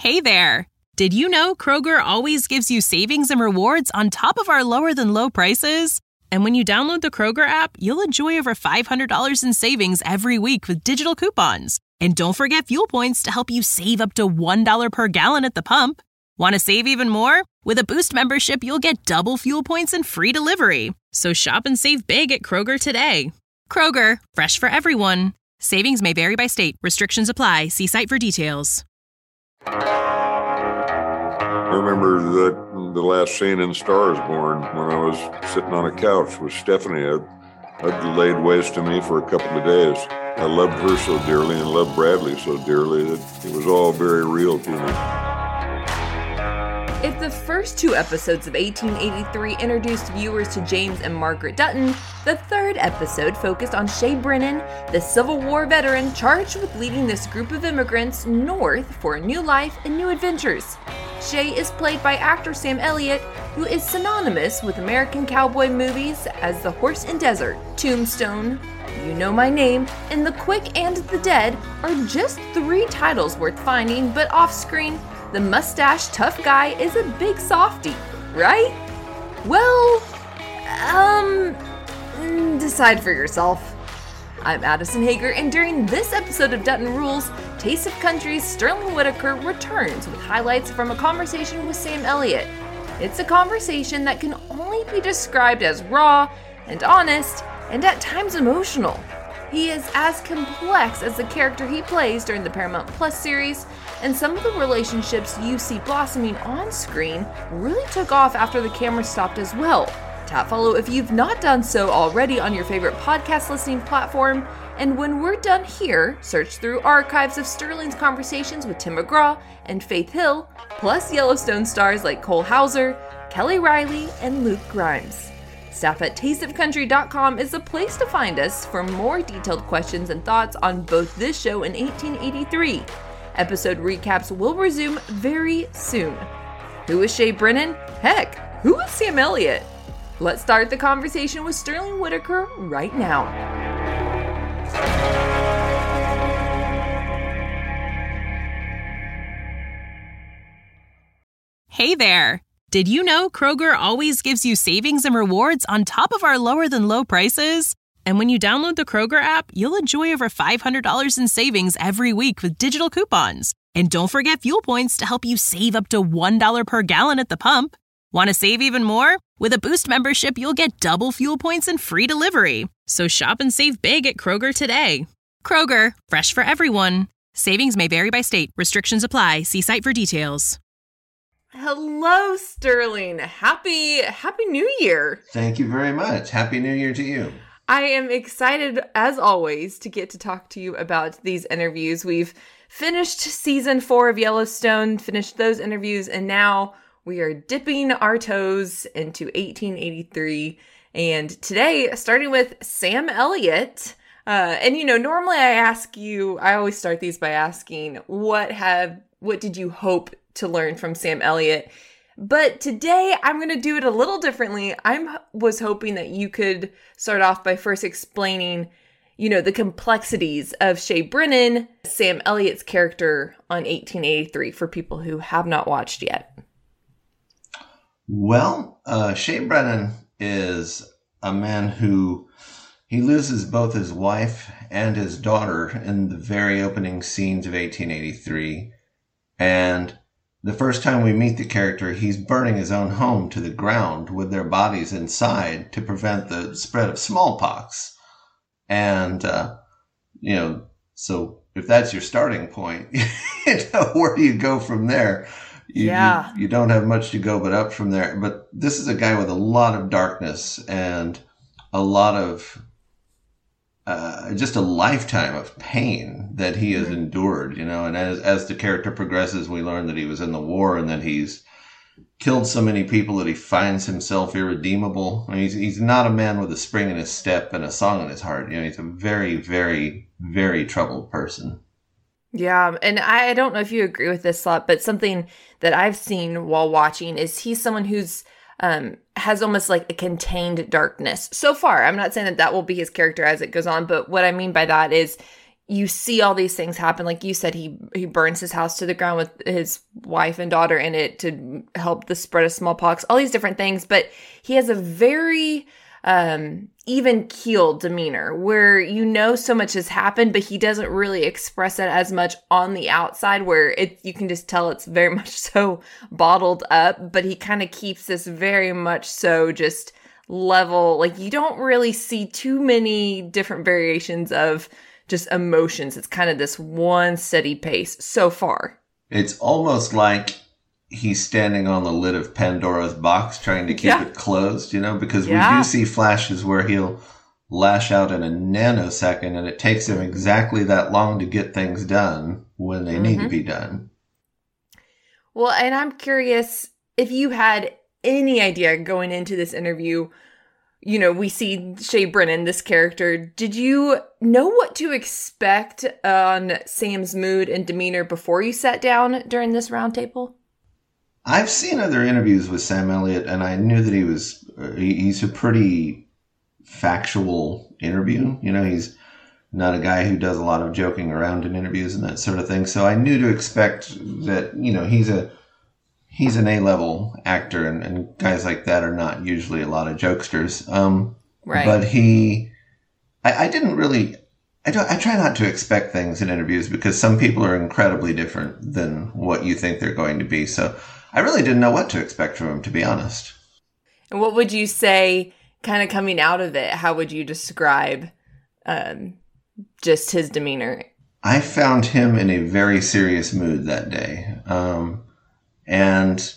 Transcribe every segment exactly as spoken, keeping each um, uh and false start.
Hey there! Did you know Kroger always gives you savings and rewards on top of our lower-than-low prices? And when you download the Kroger app, you'll enjoy over five hundred dollars in savings every week with digital coupons. And don't forget fuel points to help you save up to one dollar per gallon at the pump. Want to save even more? With a Boost membership, you'll get double fuel points and free delivery. So shop and save big at Kroger today. Kroger, fresh for everyone. Savings may vary by state. Restrictions apply. See site for details. I remember that the last scene in Star is Born when I was sitting on a couch with Stephanie. I'd, I'd laid waste to me for a couple of days. I loved her so dearly and loved Bradley so dearly that it was all very real to me. If the first two episodes of eighteen eighty-three introduced viewers to James and Margaret Dutton, the third episode focused on Shay Brennan, the Civil War veteran charged with leading this group of immigrants north for a new life and new adventures. Shay is played by actor Sam Elliott, who is synonymous with American cowboy movies as the Horse and Desert, Tombstone, You Know My Name, and The Quick and the Dead are just three titles worth finding, but off-screen, the mustache tough guy is a big softie, right? Well, um, decide for yourself. I'm Addison Hager, and during this episode of Dutton Rules, Taste of Country's Sterling Whitaker returns with highlights from a conversation with Sam Elliott. It's a conversation that can only be described as raw and honest, and at times emotional. He is as complex as the character he plays during the Paramount Plus series, and some of the relationships you see blossoming on screen really took off after the camera stopped as well. Tap follow if you've not done so already on your favorite podcast listening platform, and when we're done here, search through archives of Sterling's conversations with Tim McGraw and Faith Hill, plus Yellowstone stars like Cole Hauser, Kelly Riley, and Luke Grimes. Staff at taste of country dot com is the place to find us for more detailed questions and thoughts on both this show and eighteen eighty-three. Episode recaps will resume very soon. Who is Shay Brennan? Heck, who is Sam Elliott? Let's start the conversation with Sterling Whitaker right now. Hey there! Did you know Kroger always gives you savings and rewards on top of our lower-than-low prices? And when you download the Kroger app, you'll enjoy over five hundred dollars in savings every week with digital coupons. And don't forget fuel points to help you save up to one dollar per gallon at the pump. Want to save even more? With a Boost membership, you'll get double fuel points and free delivery. So shop and save big at Kroger today. Kroger, fresh for everyone. Savings may vary by state. Restrictions apply. See site for details. Hello, Sterling. Happy, happy New Year. Thank you very much. Happy New Year to you. I am excited, as always, to get to talk to you about these interviews. We've finished season four of Yellowstone, finished those interviews, and now we are dipping our toes into eighteen eighty-three. And today, starting with Sam Elliott. Uh, and, you know, normally I ask you, I always start these by asking, what have, what did you hope to learn from Sam Elliott? But today I'm going to do it a little differently. I was hoping that you could start off by first explaining, you know, the complexities of Shay Brennan, Sam Elliott's character on eighteen eighty-three for people who have not watched yet. Well, uh, Shay Brennan is a man who, he loses both his wife and his daughter in the very opening scenes of eighteen eighty-three. And the first time we meet the character, he's burning his own home to the ground with their bodies inside to prevent the spread of smallpox. And, uh, you know, so if that's your starting point, you know, where do you go from there? You, yeah. You, you don't have much to go but up from there. But this is a guy with a lot of darkness and a lot of Uh, just a lifetime of pain that he has endured, you know, and as as the character progresses, we learn that he was in the war and that he's killed so many people that he finds himself irredeemable. I mean, he's, he's not a man with a spring in his step and a song in his heart. You know, he's a very, very, very troubled person. Yeah, and I don't know if you agree with this thought, but something that I've seen while watching is he's someone who's Um, has almost like a contained darkness so far. I'm not saying that that will be his character as it goes on, but what I mean by that is you see all these things happen. Like you said, he he burns his house to the ground with his wife and daughter in it to help the spread of smallpox, all these different things. But he has a very um, even-keeled demeanor where you know so much has happened, but he doesn't really express it as much on the outside, where it you can just tell it's very much so bottled up. But he kind of keeps this very much so just level. Like, you don't really see too many different variations of just emotions. It's kind of this one steady pace so far. It's almost like he's standing on the lid of Pandora's box trying to keep yeah. it closed, you know, because yeah. we do see flashes where he'll lash out in a nanosecond and it takes him exactly that long to get things done when they mm-hmm. need to be done. Well, and I'm curious if you had any idea going into this interview. You know, we see Shay Brennan, this character. Did you know what to expect on Sam's mood and demeanor before you sat down during this roundtable? I've seen other interviews with Sam Elliott, and I knew that he was, uh, he, he's a pretty factual interview. You know, he's not a guy who does a lot of joking around in interviews and that sort of thing. So I knew to expect that, you know, he's a, he's an A-level actor, and, and guys like that are not usually a lot of jokesters. Um, right. But he, I, I didn't really, I don't, I try not to expect things in interviews because some people are incredibly different than what you think they're going to be. So I really didn't know what to expect from him, to be honest. And what would you say, kind of coming out of it, how would you describe um, just his demeanor? I found him in a very serious mood that day. Um, and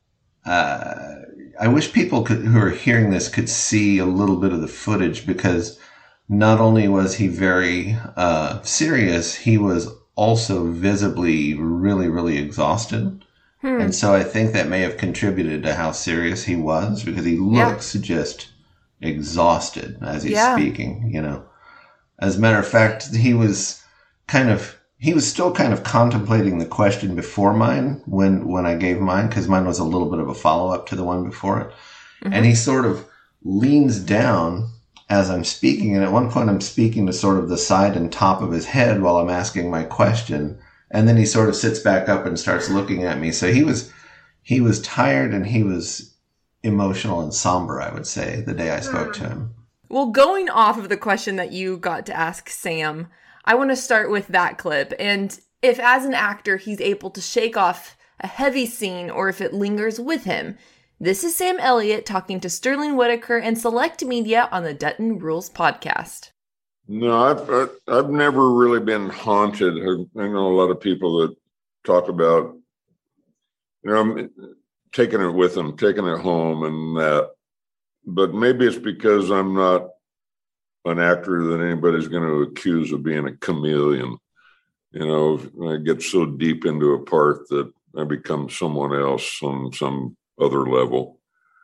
uh, I wish people could, who are hearing this could see a little bit of the footage, because not only was he very uh, serious, he was also visibly really, really exhausted. Hmm. And so I think that may have contributed to how serious he was, because he looks yeah. just exhausted as he's yeah. speaking, you know. As a matter of fact, he was kind of, he was still kind of contemplating the question before mine when, when I gave mine, because mine was a little bit of a follow-up to the one before it. Mm-hmm. And he sort of leans down as I'm speaking. And at one point I'm speaking to sort of the side and top of his head while I'm asking my question. And then he sort of sits back up and starts looking at me. So he was, he was tired and he was emotional and somber, I would say, the day I spoke to him. Well, going off of the question that you got to ask Sam, I want to start with that clip. And if as an actor, he's able to shake off a heavy scene or if it lingers with him. This is Sam Elliott talking to Sterling Whitaker and Select Media on the Dutton Rules podcast. No, I've I've never really been haunted. I know a lot of people that talk about, you know, taking it with them, taking it home, and that. But maybe it's because I'm not an actor that anybody's going to accuse of being a chameleon. You know, I get so deep into a part that I become someone else on some other level.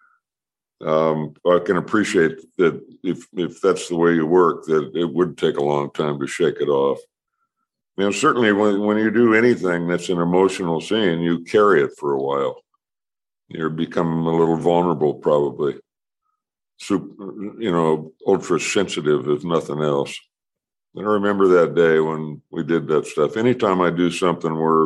Um, I can appreciate that if if that's the way you work, that it would take a long time to shake it off. You know, certainly when, when you do anything that's an emotional scene, you carry it for a while. You become a little vulnerable, probably. Super, you know, ultra sensitive, if nothing else. And I remember that day when we did that stuff. Anytime I do something where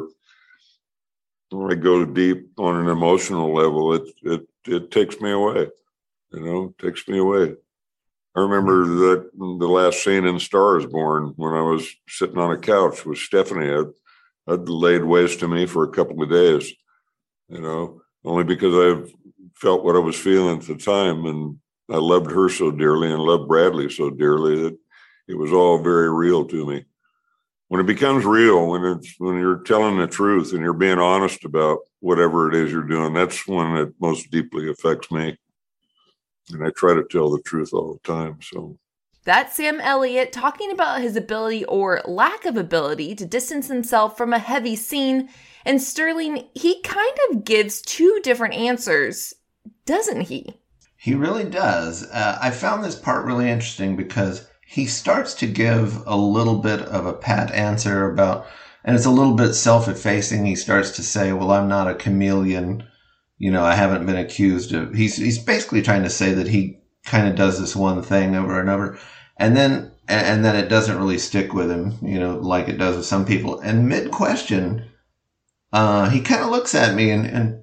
I go deep on an emotional level, it it it takes me away. You know, takes me away. I remember that the last scene in Star is Born, when I was sitting on a couch with Stephanie, I'd, I'd laid waste to me for a couple of days, you know, only because I felt what I was feeling at the time. And I loved her so dearly and loved Bradley so dearly that it was all very real to me. When it becomes real, when it's when you're telling the truth and you're being honest about whatever it is you're doing, that's when it most deeply affects me. And I try to tell the truth all the time. So that's Sam Elliott talking about his ability or lack of ability to distance himself from a heavy scene. And Sterling, he kind of gives two different answers, doesn't he? He really does. Uh, I found this part really interesting because he starts to give a little bit of a pat answer about, and it's a little bit self-effacing. He starts to say, well, I'm not a chameleon. You know, I haven't been accused of, he's, he's basically trying to say that he kind of does this one thing over and over. And then and, and then it doesn't really stick with him, you know, like it does with some people. And mid-question, uh, he kind of looks at me and, and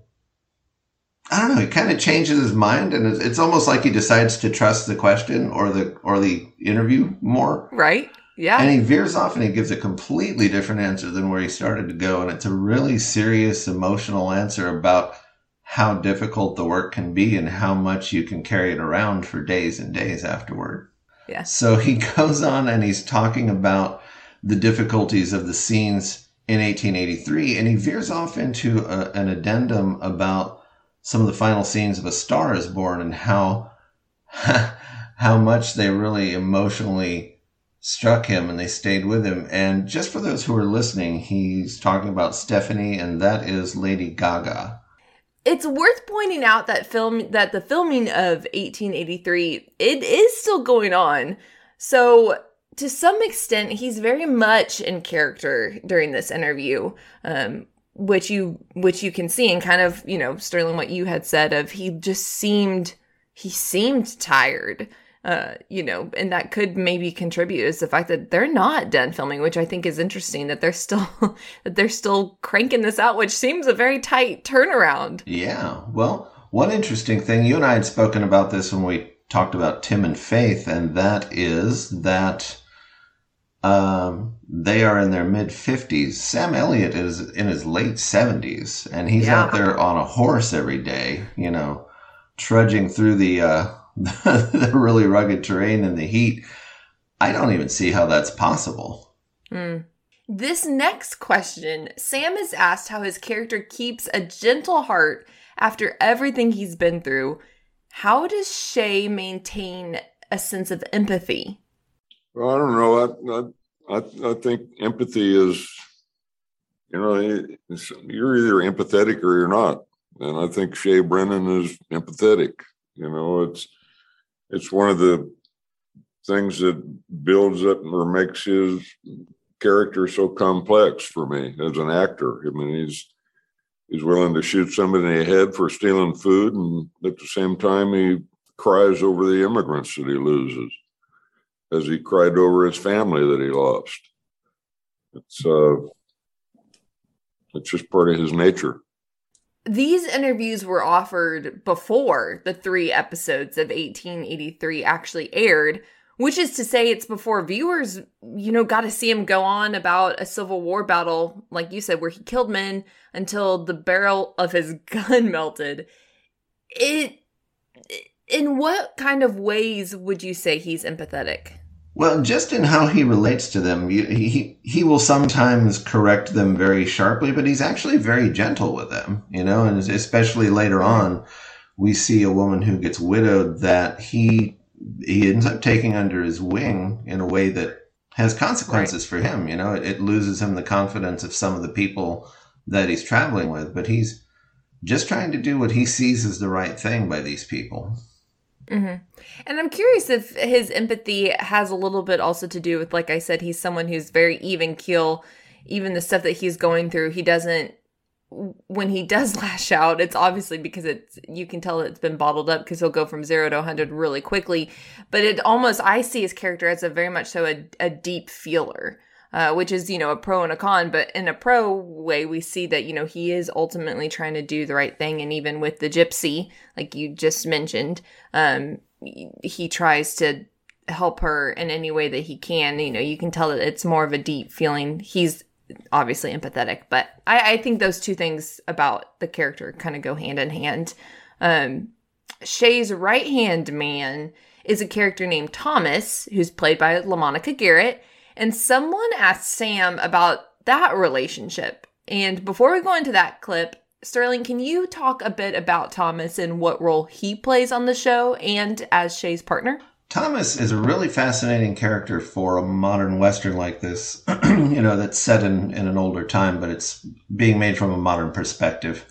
I don't know, he kind of changes his mind, and it's, it's almost like he decides to trust the question or the or the interview more. Right. Yeah. And he veers off and he gives a completely different answer than where he started to go. And it's a really serious, emotional answer about how difficult the work can be and how much you can carry it around for days and days afterward. Yeah. So he goes on and he's talking about the difficulties of the scenes in eighteen eighty-three, and he veers off into a, an addendum about some of the final scenes of A Star Is Born and how how much they really emotionally struck him and they stayed with him. And just for those who are listening, he's talking about Stephanie, and that is Lady Gaga. It's worth pointing out that film that the filming of eighteen eighty-three, it is still going on. So to some extent, he's very much in character during this interview, um, which you which you can see, and kind of, you know, Sterling, what you had said of he just seemed he seemed tired. Uh, you know, and that could maybe contribute is the fact that they're not done filming, which I think is interesting that they're still that they're still cranking this out, which seems a very tight turnaround. Yeah. Well, one interesting thing, you and I had spoken about this when we talked about Tim and Faith, and that is that um, they are in their mid fifties. Sam Elliott is in his late seventies, and he's Yeah. out there on a horse every day, you know, trudging through the uh, the really rugged terrain and the heat. I don't even see how that's possible. Mm. This next question, Sam is asked how his character keeps a gentle heart after everything he's been through. How does Shay maintain a sense of empathy? Well, I don't know. I, I, I think empathy is, you know, it's, you're either empathetic or you're not. And I think Shay Brennan is empathetic. You know, it's, it's one of the things that builds up or makes his character so complex for me as an actor. I mean, he's, he's willing to shoot somebody in the head for stealing food, and at the same time, he cries over the immigrants that he loses, as he cried over his family that he lost. It's uh, it's just part of his nature. These interviews were offered before the three episodes of eighteen eighty-three actually aired, which is to say it's before viewers, you know, got to see him go on about a Civil War battle, like you said, where he killed men until the barrel of his gun melted. It, in what kind of ways would you say he's empathetic? Well, just in how he relates to them, he, he he will sometimes correct them very sharply, but he's actually very gentle with them, you know, and especially later on, we see a woman who gets widowed that he he ends up taking under his wing in a way that has consequences right. for him. You know, it, it loses him the confidence of some of the people that he's traveling with, but he's just trying to do what he sees as the right thing by these people. Mm-hmm. And I'm curious if his empathy has a little bit also to do with, like I said, he's someone who's very even keel. Even the stuff that he's going through, he doesn't, when he does lash out, it's obviously because it's, you can tell it's been bottled up because he'll go from zero to one hundred really quickly. But it almost, I see his character as a very much so a, a deep feeler. Uh, which is, you know, a pro and a con, but in a pro way, we see that, you know, he is ultimately trying to do the right thing. And even with the gypsy, like you just mentioned, um, he tries to help her in any way that he can. You know, you can tell that it's more of a deep feeling. He's obviously empathetic, but I, I think those two things about the character kind of go hand in hand. Um, Shay's right-hand man is a character named Thomas, who's played by LaMonica Garrett. And someone asked Sam about that relationship. And before we go into that clip, Sterling, can you talk a bit about Thomas and what role he plays on the show and as Shay's partner? Thomas is a really fascinating character for a modern Western like this, you know, that's set in, in an older time, but it's being made from a modern perspective.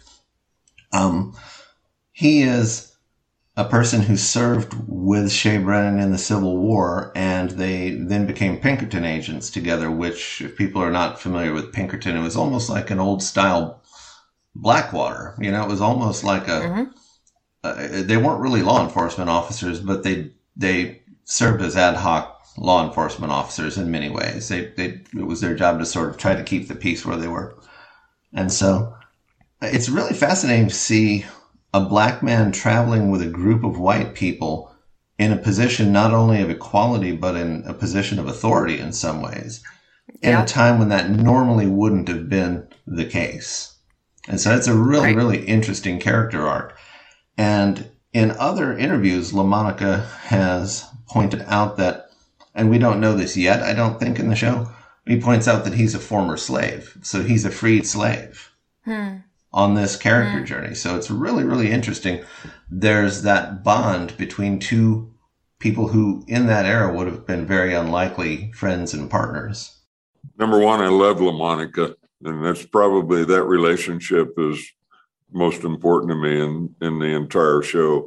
Um, he is a person who served with Shay Brennan in the Civil War, and they then became Pinkerton agents together, which, if people are not familiar with Pinkerton, it was almost like an old-style Blackwater. You know, it was almost like a... Mm-hmm. Uh, they weren't really law enforcement officers, but they they served as ad hoc law enforcement officers in many ways. They, they, it was their job to sort of try to keep the peace where they were. And so it's really fascinating to see a black man traveling with a group of white people in a position not only of equality, but in a position of authority in some ways, in yeah. a time when that normally wouldn't have been the case. And so it's a really, right. really interesting character arc. And in other interviews, LaMonica has pointed out that, and we don't know this yet, I don't think, in the show, he points out that he's a former slave. So he's a freed slave hmm. on this character hmm. journey. So it's really, really interesting. There's that bond between two people who in that era would have been very unlikely friends and partners. Number one, I love LaMonica, and that's probably, that relationship is most important to me in, in the entire show.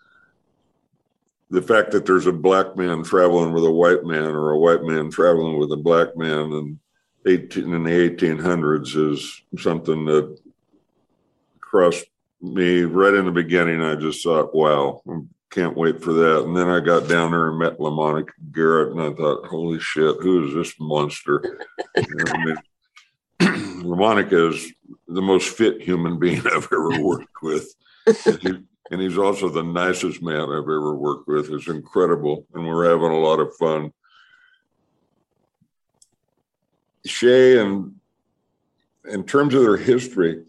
The fact that there's a black man traveling with a white man or a white man traveling with a black man in, eighteen, in the eighteen hundreds is something that crossed me right in the beginning. I just thought, wow, I can't wait for that. And then I got down there and met LaMonica Garrett, and I thought, holy shit, who is this monster? You know, I mean, LaMonica is the most fit human being I've ever worked with. And, he, and he's also the nicest man I've ever worked with. It's incredible. And we're having a lot of fun. Shay, and in terms of their history,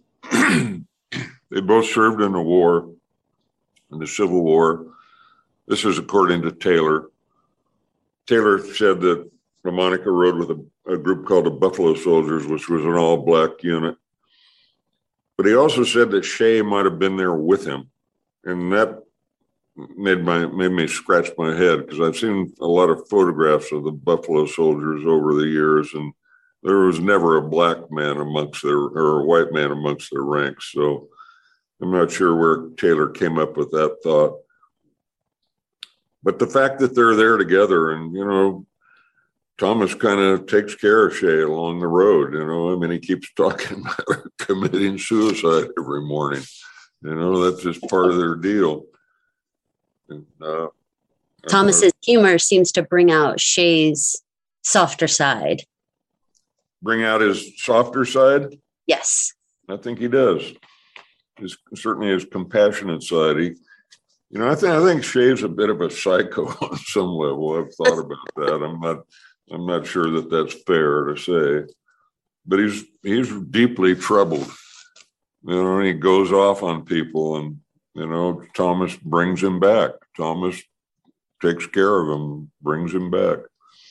they both served in the war, in the Civil War. This is according to Taylor. Taylor said that LaMonica rode with a, a group called the Buffalo Soldiers, which was an all-black unit. But he also said that Shay might have been there with him. And that made my made me scratch my head, because I've seen a lot of photographs of the Buffalo Soldiers over the years, and there was never a black man amongst their, or a white man amongst their ranks. So I'm not sure where Taylor came up with that thought. But the fact that they're there together, and, you know, Thomas kind of takes care of Shay along the road, you know. I mean, he keeps talking about committing suicide every morning. You know, that's just part of their deal. And, uh, Thomas's humor seems to bring out Shay's softer side. Bring out his softer side? Yes. I think he does. His, certainly his compassionate side. He, you know, I think I think Shay's a bit of a psycho on some level. I've thought about that. I'm not I'm not sure that that's fair to say, but he's he's deeply troubled. You know, and he goes off on people, and, you know, Thomas brings him back. Thomas takes care of him, brings him back.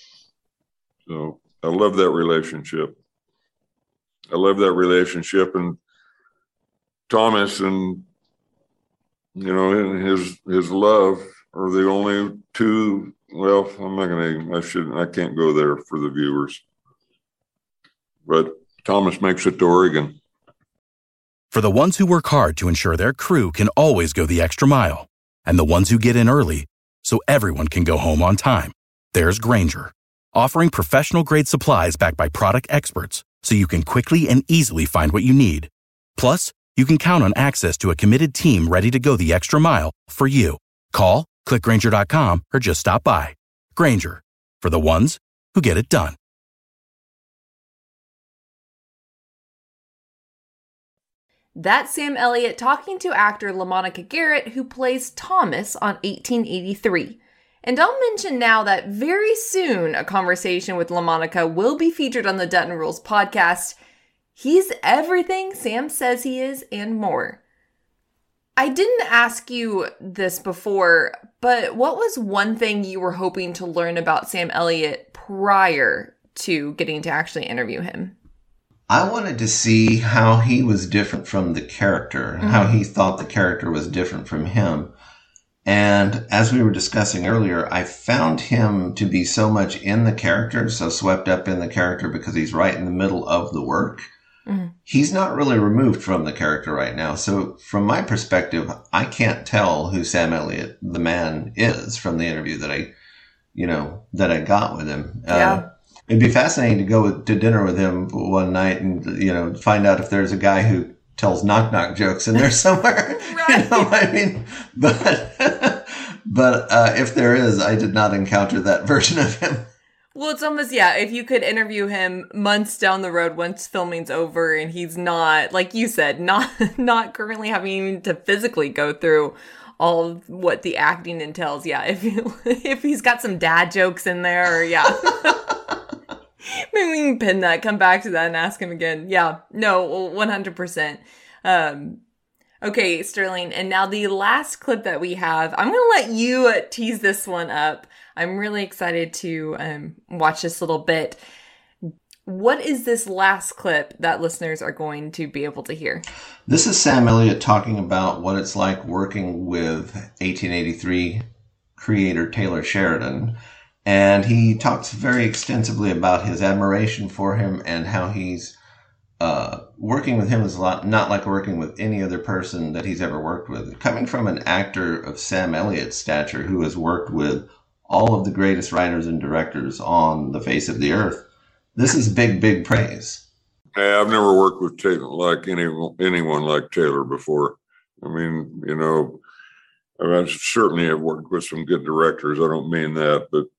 So I love that relationship. I love that relationship, and Thomas and, you know, his his love are the only two. Well, I'm not going to. I shouldn't. I can't go there for the viewers. But Thomas makes it to Oregon. For the ones who work hard to ensure their crew can always go the extra mile, and the ones who get in early so everyone can go home on time, there's Grainger, offering professional-grade supplies backed by product experts so you can quickly and easily find what you need. Plus, you can count on access to a committed team ready to go the extra mile for you. Call, click Grainger dot com, or just stop by. Grainger, for the ones who get it done. That's Sam Elliott talking to actor LaMonica Garrett, who plays Thomas on eighteen eighty-three. And I'll mention now that very soon a conversation with LaMonica will be featured on the Dutton Rules podcast. He's everything Sam says he is and more. I didn't ask you this before, but what was one thing you were hoping to learn about Sam Elliott prior to getting to actually interview him? I wanted to see how he was different from the character, mm-hmm. how he thought the character was different from him. And as we were discussing earlier, I found him to be so much in the character, so swept up in the character because he's right in the middle of the work. Mm-hmm. He's not really removed from the character right now. So from my perspective, I can't tell who Sam Elliott, the man, is from the interview that I, you know, that I got with him. Yeah. Uh, It'd be fascinating to go to dinner with him one night and, you know, find out if there's a guy who tells knock knock jokes in there somewhere. Right. You know, I mean, but But uh, if there is, I did not encounter that version of him. Well, it's almost, yeah, if you could interview him months down the road once filming's over and he's not, like you said, not not currently having to physically go through all of what the acting entails. Yeah, if you, if he's got some dad jokes in there, or yeah. Maybe we can pin that, come back to that and ask him again. Yeah, no, one hundred percent. Um, okay, Sterling, and now the last clip that we have, I'm going to let you tease this one up. I'm really excited to um, watch this little bit. What is this last clip that listeners are going to be able to hear? This is Sam Elliott talking about what it's like working with eighteen eighty-three creator Taylor Sheridan. And he talks very extensively about his admiration for him and how he's uh, working with him is a lot not like working with any other person that he's ever worked with. Coming from an actor of Sam Elliott's stature who has worked with all of the greatest writers and directors on the face of the earth, this is big, big praise. Yeah, I've never worked with Taylor like any anyone like Taylor before. I mean, you know, I mean, certainly have worked with some good directors. I don't mean that, but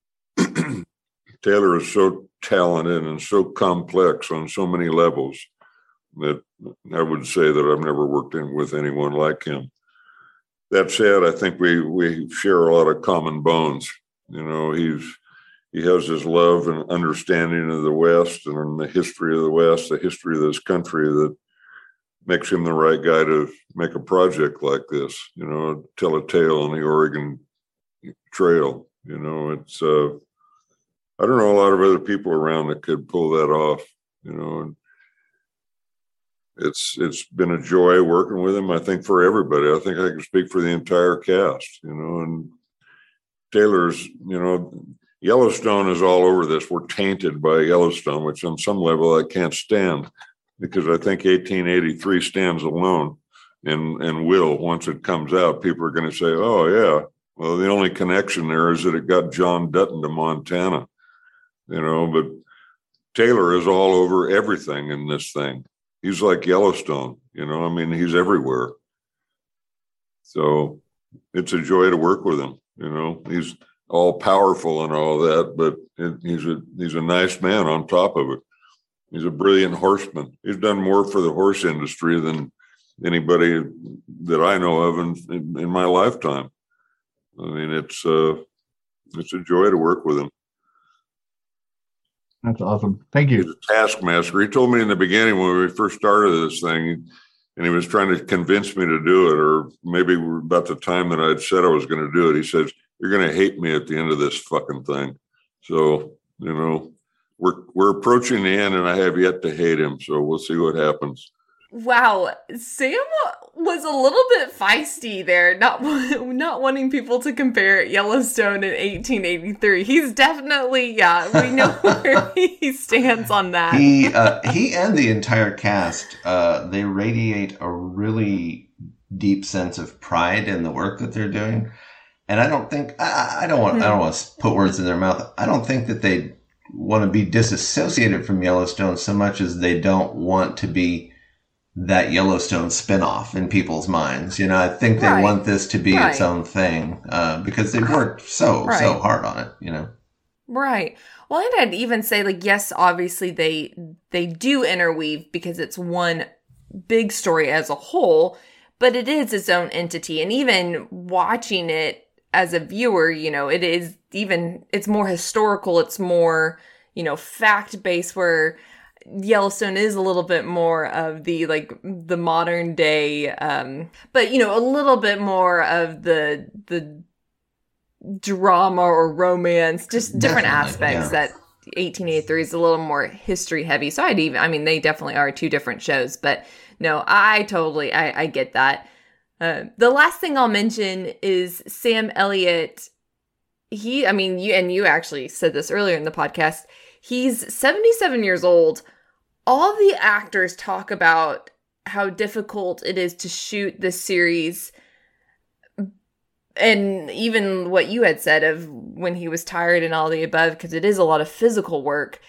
Taylor is so talented and so complex on so many levels that I would say that I've never worked in with anyone like him. That said, I think we we share a lot of common bones. You know, he's he has his love and understanding of the West and the history of the West, the history of this country that makes him the right guy to make a project like this, you know, tell a tale on the Oregon Trail. You know, it's, uh, I don't know a lot of other people around that could pull that off, you know, and it's, it's been a joy working with him, I think, for everybody. I think I can speak for the entire cast, you know, and Taylor's, you know, Yellowstone is all over this. We're tainted by Yellowstone, which on some level I can't stand, because I think eighteen eighty-three stands alone and, and will, once it comes out, people are going to say, oh, yeah, well, the only connection there is that it got John Dutton to Montana, you know, but Taylor is all over everything in this thing. He's like Yellowstone, you know, I mean, he's everywhere. So it's a joy to work with him, you know, he's all powerful and all that, but it, he's a, he's a nice man on top of it. He's a brilliant horseman. He's done more for the horse industry than anybody that I know of in, in, in my lifetime. I mean, it's uh, it's a joy to work with him. That's awesome. Thank you. He's a taskmaster. He told me in the beginning when we first started this thing, and he was trying to convince me to do it, or maybe about the time that I'd said I was going to do it, he says, you're going to hate me at the end of this fucking thing. So, you know, we're we're approaching the end, and I have yet to hate him. So we'll see what happens. Wow, Sam was a little bit feisty there, not not wanting people to compare Yellowstone in eighteen eighty-three. He's definitely, yeah, we know where he stands on that. He uh, he and the entire cast, uh, they radiate a really deep sense of pride in the work that they're doing. And I don't think I, I don't want mm-hmm. I don't want to put words in their mouth. I don't think that they want to be disassociated from Yellowstone so much as they don't want to be that Yellowstone spinoff in people's minds. You know, I think they right. want this to be right. its own thing uh, because they worked so, right. so hard on it, you know? Right. Well, and I'd even say, like, yes, obviously they, they do interweave because it's one big story as a whole, but it is its own entity. And even watching it as a viewer, you know, it is even, it's more historical. It's more, you know, fact-based, where Yellowstone is a little bit more of the, like, the modern day, um, but, you know, a little bit more of the, the drama or romance, just different definitely, aspects yeah. that eighteen eighty-three is a little more history heavy. So I'd even, I mean, they definitely are two different shows, but no, I totally, I, I get that. Uh, the last thing I'll mention is Sam Elliott. He, I mean, you, and you actually said this earlier in the podcast, he's seventy-seven years old. All the actors talk about how difficult it is to shoot this series. And even what you had said of when he was tired and all the above, because it is a lot of physical work.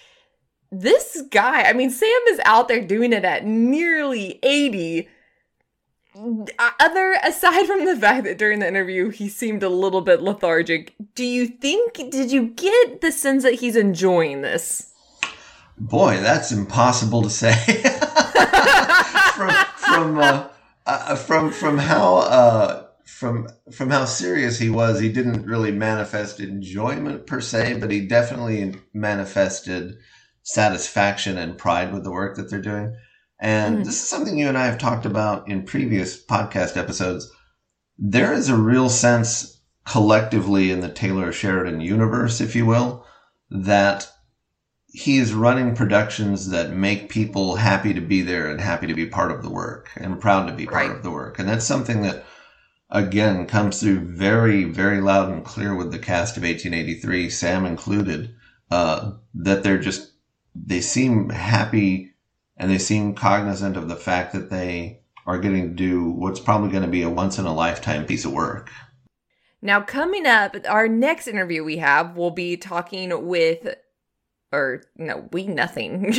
This guy, I mean, Sam is out there doing it at nearly eighty. other, aside from the fact that during the interview he seemed a little bit lethargic, do you think, did you get the sense that he's enjoying this? Boy, that's impossible to say. from from uh, uh, from from how uh, from from how serious he was, he didn't really manifest enjoyment per se, but he definitely manifested satisfaction and pride with the work that they're doing. And mm. this is something you and I have talked about in previous podcast episodes. There is a real sense collectively in the Taylor Sheridan universe, if you will, that he is running productions that make people happy to be there and happy to be part of the work and proud to be part right. of the work. And that's something that, again, comes through very, very loud and clear with the cast of eighteen eighty-three, Sam included, uh, that they're just, they seem happy and they seem cognizant of the fact that they are getting to do what's probably going to be a once-in-a-lifetime piece of work. Now, coming up, our next interview we have, we'll be talking with, or no, we nothing.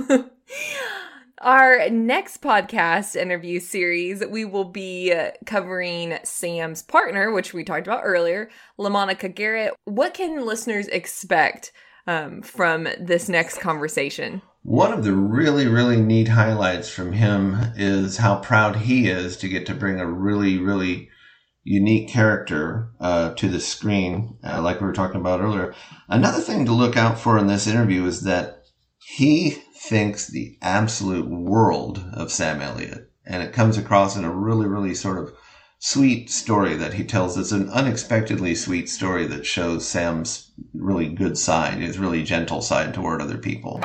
Our next podcast interview series, we will be covering Sam's partner, which we talked about earlier, LaMonica Garrett. What can listeners expect um, from this next conversation? One of the really, really neat highlights from him is how proud he is to get to bring a really, really unique character uh, to the screen, uh, like we were talking about earlier. Another thing to look out for in this interview is that he thinks the absolute world of Sam Elliott, and it comes across in a really, really sort of sweet story that he tells. It's an unexpectedly sweet story that shows Sam's really good side, his really gentle side toward other people.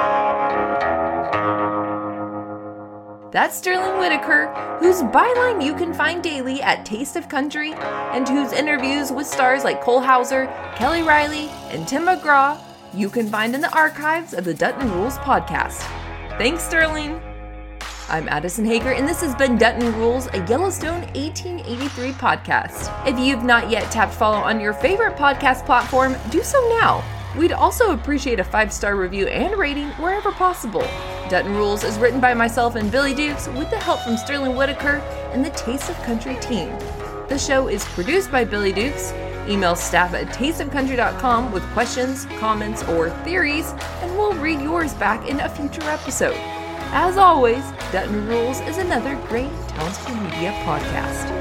That's Sterling Whitaker, whose byline you can find daily at Taste of Country, and whose interviews with stars like Cole Hauser, Kelly Riley, and Tim McGraw you can find in the archives of the Dutton Rules podcast. Thanks, Sterling. I'm Addison Hager, and this has been Dutton Rules, a Yellowstone eighteen eighty-three podcast. If you've not yet tapped follow on your favorite podcast platform, do so now. We'd also appreciate a five-star review and rating wherever possible. Dutton Rules is written by myself and Billy Dukes with the help from Sterling Whitaker and the Taste of Country team. The show is produced by Billy Dukes. Email staff at taste of country dot com with questions, comments, or theories, and we'll read yours back in a future episode. As always, Dutton Rules is another great Townsville Media podcast.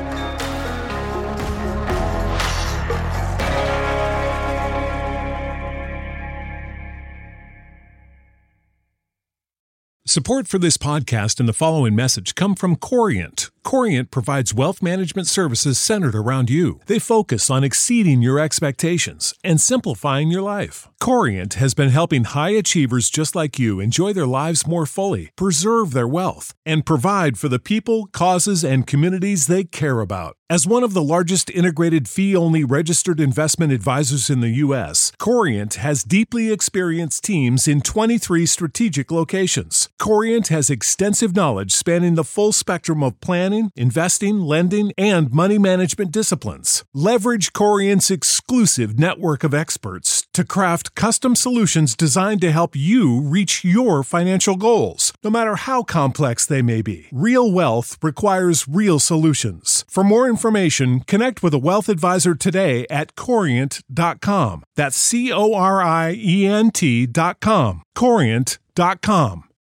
Support for this podcast and the following message come from Corient. Corient provides wealth management services centered around you. They focus on exceeding your expectations and simplifying your life. Corient has been helping high achievers just like you enjoy their lives more fully, preserve their wealth, and provide for the people, causes, and communities they care about. As one of the largest integrated fee-only registered investment advisors in the U S, Corient has deeply experienced teams in twenty-three strategic locations. Corient has extensive knowledge spanning the full spectrum of planning, investing, lending, and money management disciplines. Leverage Corient's exclusive network of experts to craft custom solutions designed to help you reach your financial goals, no matter how complex they may be. Real wealth requires real solutions. For more information, connect with a wealth advisor today at corient dot com. That's C O R I E N T dot com. corient dot com.